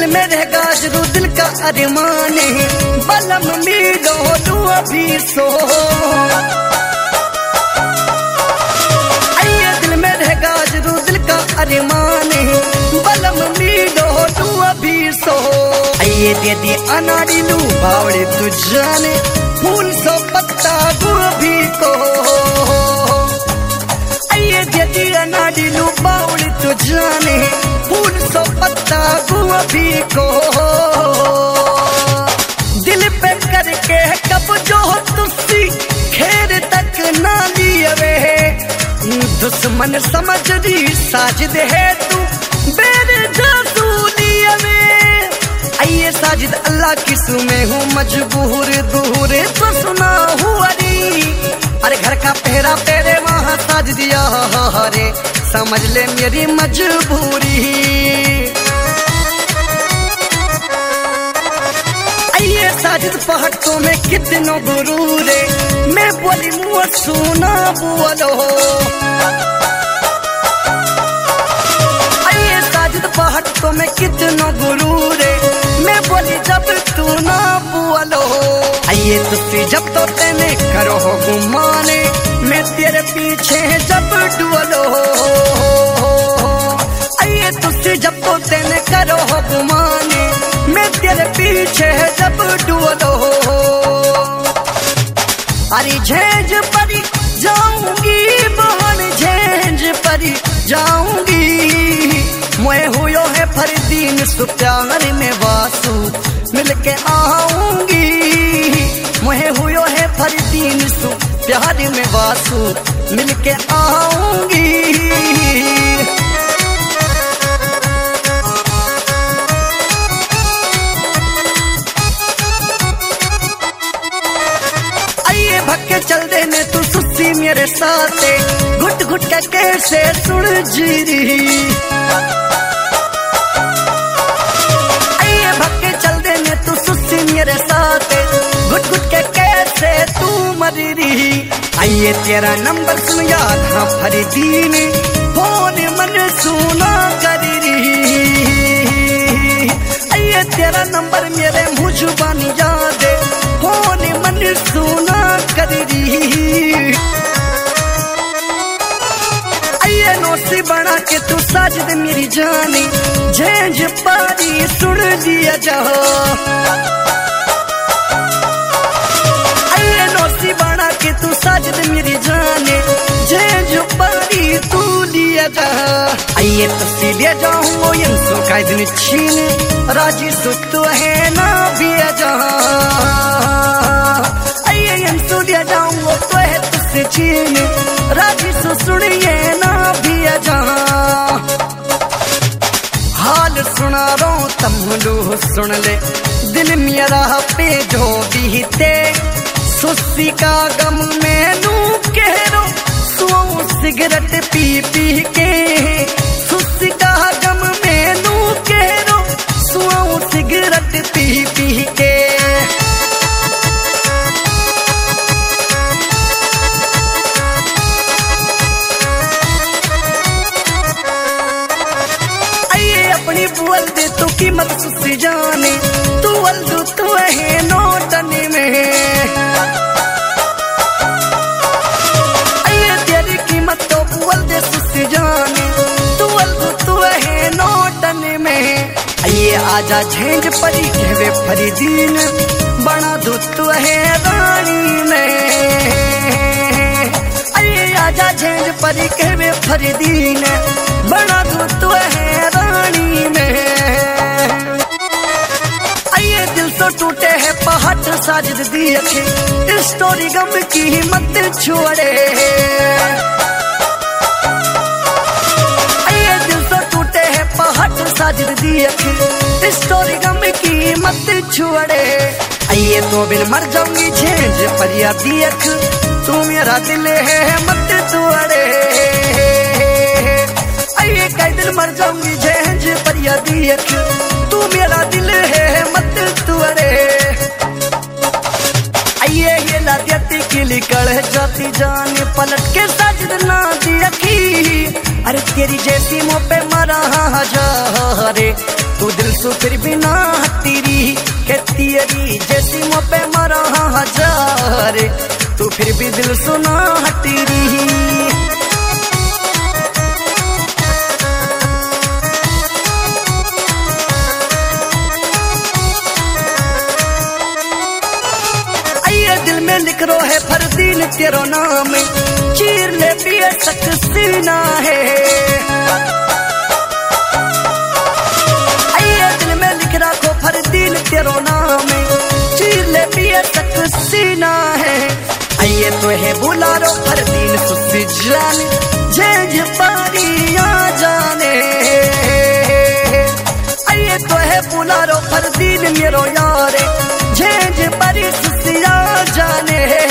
में रहेगा जरूर दिल का अरमान है, बलम मिलो तू अभी सो। दिल में रहेगा जरूर दिल का अरमान है, बलम मिलो तू अभी सो। आइए दीदी अनाड़िलू बावड़े तू जाने, फूल सो पत्ता गोभी को। आइए दीदी अनाड़िलू बावड़े तू जाने, फूल सो पत्ता गोभी को। दिल पे करके कब जो तुसी खेर तक ना लियवे, दुश्मन समझ दी साजिद है तू बेरे जासूलिया में। आइए साजिद अल्लाह की सू में हूँ मजबूर, दूर तो सुना हुआ री। अरे घर का पहरा तेरे वहाँ साजिद यारे, समझ ले मेरी मजबूरी। आइए साजिद पहाड़ों में कितनों गुरूर है, मैं बोली मुँह सुना बोलो। आइए साजिद पहाड़ों में कितनों गुरूर है, मैं बोली जब तू ना बोलो। आइए तुझसे जब तो तेने करो हो गुमाने, मैं तेरे पीछे जब डुलो। आइए तुझसे जब तो तेने करो हो गुमाने, मैं तेरे पीछे जब डुलो। अरे झेंझ परी जाऊंगी बहन, झेंझ परी जाऊंगी। मैं हुयो है फरदीन सु प्यार में वासु, मिलके आऊंगी। मैं हुयो है फरदीन सु प्यार में वासु, मिलके आऊंगी। भक्के चल देने तू सुस्सी मेरे साथे, घुट घुट के कैसे सुन जीरी। आइए भक्के चल देने तू सुस्सी मेरे साथे, घुट घुट के कैसे तू मरी। आइए तेरा नंबर सुन याद हाँ फरीदीन, फोन मन सुना करी। आइए तेरा नंबर मेरे मुँह जुबानी याद, फोन मन सुना करी। आइए नौसी बना के तू साजिद मेरी जानी, झेंझ पारी सुन दिया जा। आइए नौसी बना के तू साजिद मेरी जाने, झेंझ पारी तू लिया जा। आइए तुझसे ले जाऊँ यंसो का दिन छीन, राजी सुत है ना भी जा। यंसु लिया जाऊँ तो है तुझसे छीन, राजी सु सुनिए ना भी जा। हाल सुना रो तमलू सुन ले, दिल मेरा पे जो बीते। सुस्सी का गम मैनू कह रो, सो सिगरेट पी पी के। सुस्सी का गम मैनू कह रो, सो सिगरेट पी पी के। बोल दे तू कीमत सुस्सी जाने, तू वल्दू तू है नोटने में। आइए तेरी कीमत तो बोल दे सुस्सी जाने, तू वल्दू तू है नोटने में। आइए आजा झेंझ परी कहवे फरीदीन, बना दू तू है रानी में। आइए आजा झेंझ परी कहवे फरीदीन, बना दू तू है रानी में। आइए दिल तो टूटे है पहाड़ साजिद दी अखे, स्टोरी गम की मत छोड़े। आइए दिल तो टूटे है पहाड़ साजिद दी अखे, स्टोरी गम की मत छोड़े। आइए तो बिन मर जाऊंगी झेंझ परिया दी अख, तू मेरा दिल है मत तोड़े। आइए कई दिल मर जाऊंगी झेंझ परिया दी अख, तू मेरा दिल है मत तोड़े। आइए ये लादियती की लिकड़ जाती जाने, पलट के साजिद ना दी अखी। अरे तेरी जैसी मुँह पे मरा हजारे, तू तू दिल सु फिर भी ना हतीरी के तियरी जैसी मुँह पे मरा हजार तू फिर भी दिल सु ना हतीरी। दिल में लिख रो है फरदीन तेरो नाम चीर ले पिए तक सीना है। आइए दिल में लिख रखो फरदीन तेरो नाम चीर ले पिए तक सीना है। आइए तो है बुला रो फरदीन सुसी जान झेंझ पारिया जाने। आइए तो है बुला रो फरदीन मेरो यारे झेंझ पारी सुसिया जाने।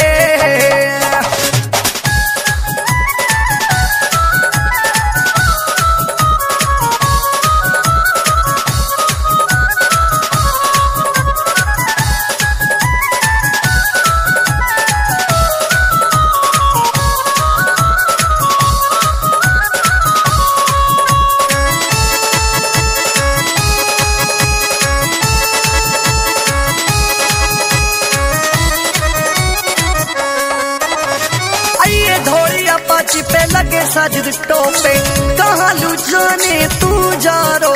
पे लगे साजिद टोपे कहाँ लू जाने तू जा रो।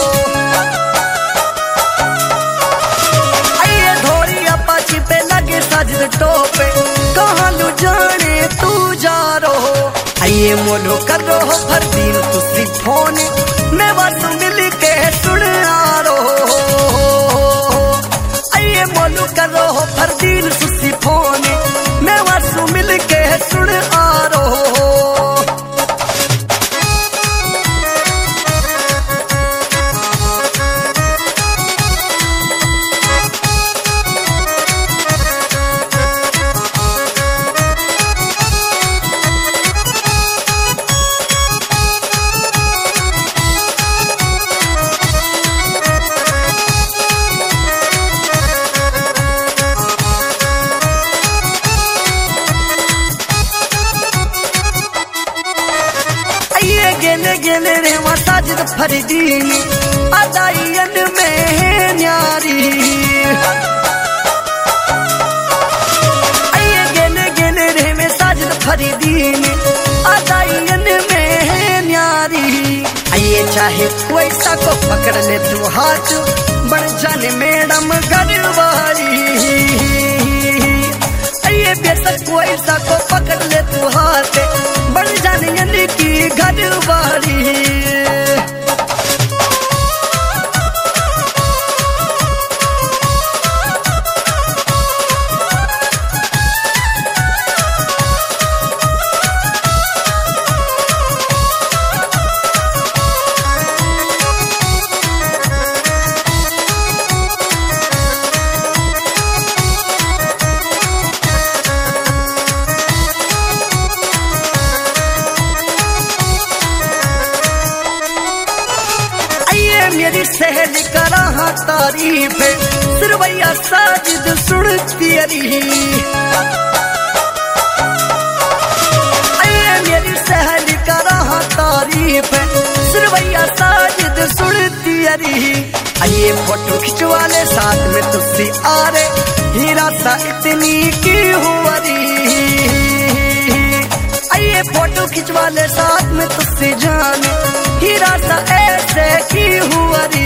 आइए धोरी अपाची पे लगे साजिद टोपे कहाँ लू जाने तू जा रो। आइए मोलो कर रो फरदीन तुसी फोन मैं बस मिल के सुन आ रो। आइए मोलो कर रो फरदीन तुसी फोन मैं बस मिल के सुन आ रो। गेले गेले रे साजिद फरदीन अदायन में न्यारी। आइए गेले गेले रे साजिद फरदीन अदायन में न्यारी। आइए चाहे कोई सा को पकड़ ले तू हाथ बढ़ जाने मैडम घरवाली। आइए बेशक कोई सा को पकड़ ले तू हाथ बढ़ जाने यानी की घरवाली। मेरी सहेली करा तारीफ सिरवैया साजिद सुन तेरी। आइए मेरी सहेली करा तारीफ सिरवैया साजिद सुन तेरी। आइए फोटो खिंचवा ले साथ में तुसी आ रे हीरा सा इतनी की हुआरी। आइए फोटो खिंचवा ले साथ में तुसी जाने हीरा सा ऐसे की हुआरी।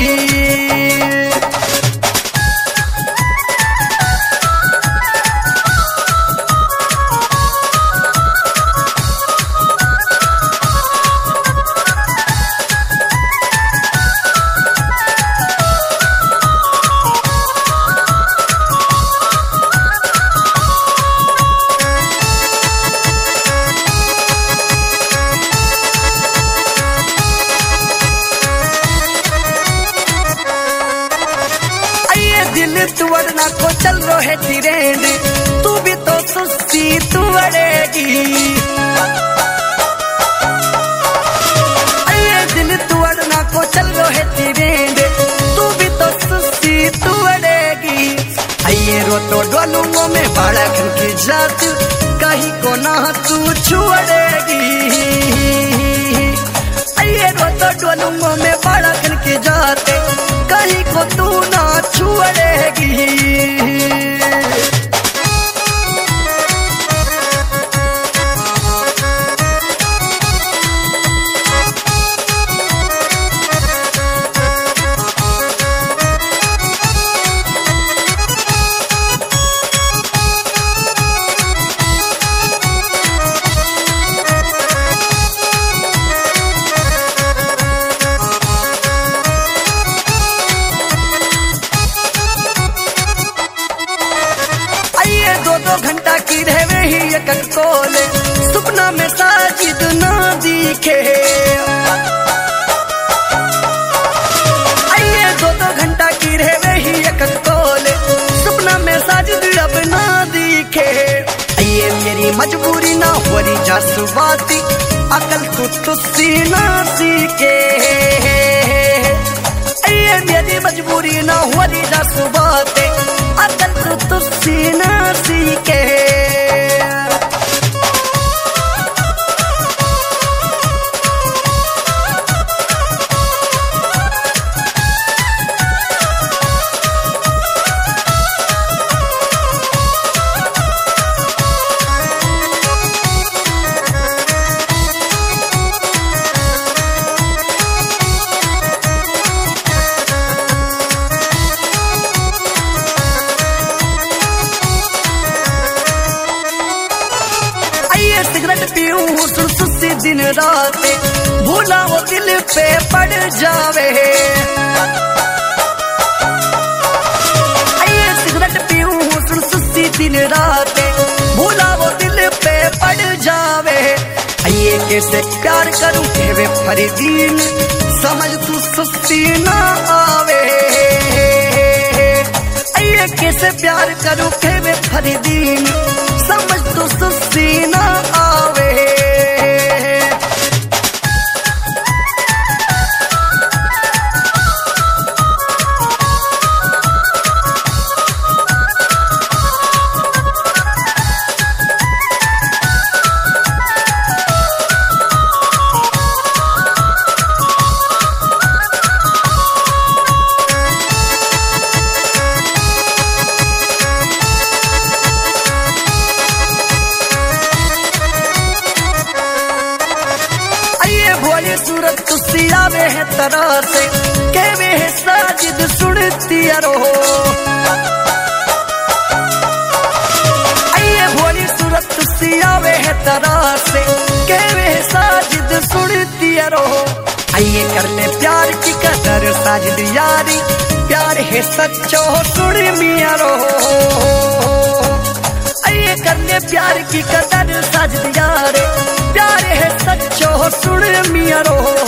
तुवड़ना को चल रो है तिरेंड तू भी तो सुस्ती तुवड़ेगी। आइए दिल तुवड़ना को चल रो है तिरेंड तू भी तो सुस्ती तुवड़ेगी। आइए रो तो डोलूंगों में बाड़क की जात कहीं को ना तू छुड़ेगी। आइए रो तो डोलूंगों में बाड़क की जात माही को तू ना छुड़ेगी। दो घंटा की रहवे ही एक कोले सपना में साजिद ना दिखे। आइए दो घंटा की रहवे ही एक कोले सपना में साजिद अब ना दिखे। आइए मेरी मजबूरी ना हो रही जासुबाती अकल तू तुझसे ना सीखे। आइए मेरी मजबूरी ना हो रही जासुबाती अकल तू तुझसे ना सीखे। सिगरेट पीऊं सुस्ती दिन रात भूला वो दिल पे पड़ जावे। आइए सिगरेट पीऊं सुस्ती दिन रात भूला वो दिल पे पड़ जावे। आइए कैसे प्यार करूं वे फरीदीन समझ तू सुस्ती ना आवे। आइए कैसे प्यार करूं वे फरीदीन समझ तू सुस्ती ना आवे। सूरत तुसी आवे है तरह से केवे है साजिद सुनती रहो। आइए भोली सूरत तुसी आवे है तरह से केवे है साजिद सुनती रहो। आइए कर ले प्यार की कदर साजिद यारी प्यार है सच्चो सुन मिया रहो। आइए कर ले प्यार की कदर साजिद यारे प्यार है सच्चो सुन मिया रहो।